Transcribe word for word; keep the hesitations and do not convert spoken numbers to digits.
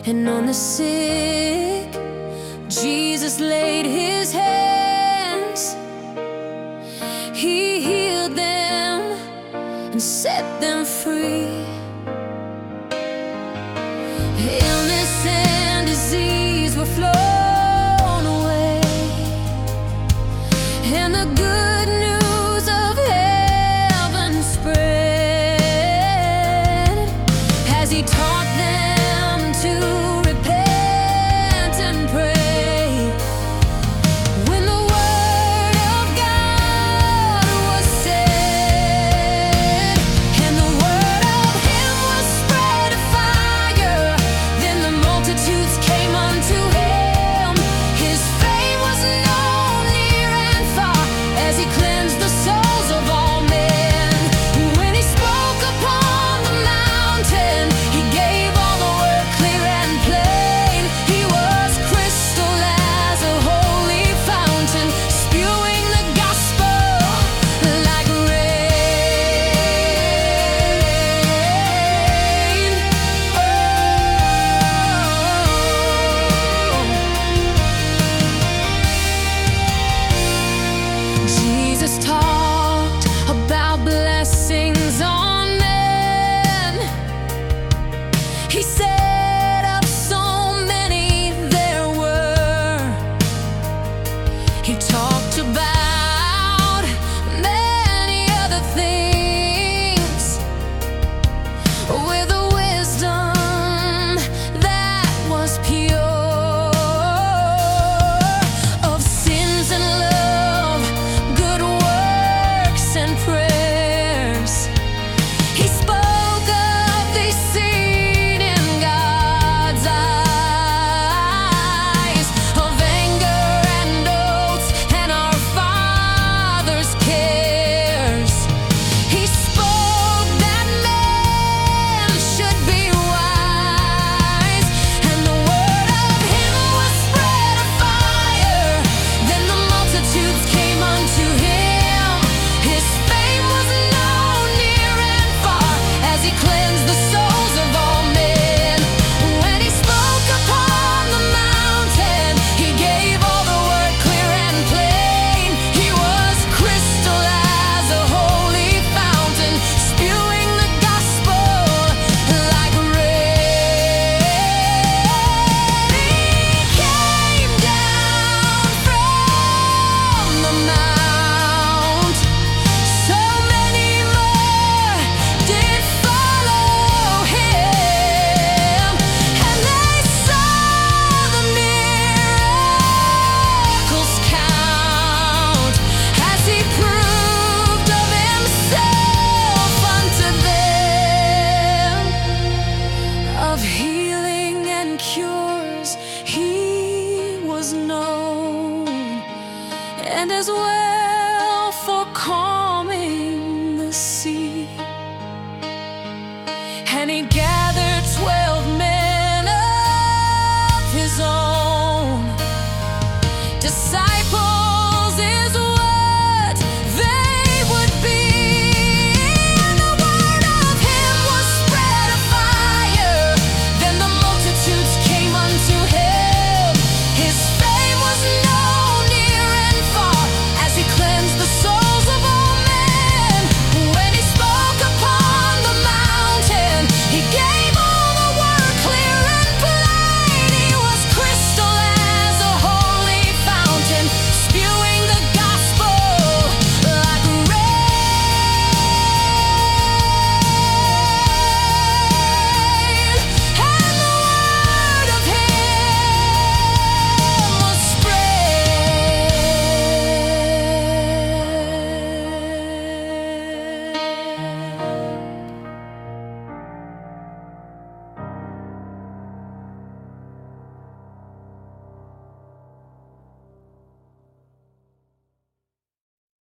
and on the sick Jesus laid his hands. He healed them and set them free. Illness and disease were flown away, and the good news of heaven spread as he taught them to repent and pray. When the word of God was said, and the word of him was spread a fire, then the multitudes came unto him. His fame was known near and far, as he cleansed the souls of all men. When he spoke upon the mountain, he gave all the word clear and plain. He was crystal as a holy fountain, spewing the gospel like rain. Oh. Jesus talked about blessings on men. He set up so many there were. He talked about many other things with a wisdom that was pure, of sins and love, good works and prayers. He spoke of these seen in God's eyes, of anger and oaths and our Father's cares. He spoke that man should be wise, and the word of him was spread a fire. Then the multitudes came unto him. His fame was known near and far, as he cleansed the souls of all men. When he spoke upon the mountain, he gave all the word clear and plain. He was crystal as a holy fountain, spewing the gospel like rain. He came down from the mount. So many more did follow him, and they saw the miracles count, as he proved of himself unto them. Of healing and cures he was known, and as well for calming the sea. And he gathered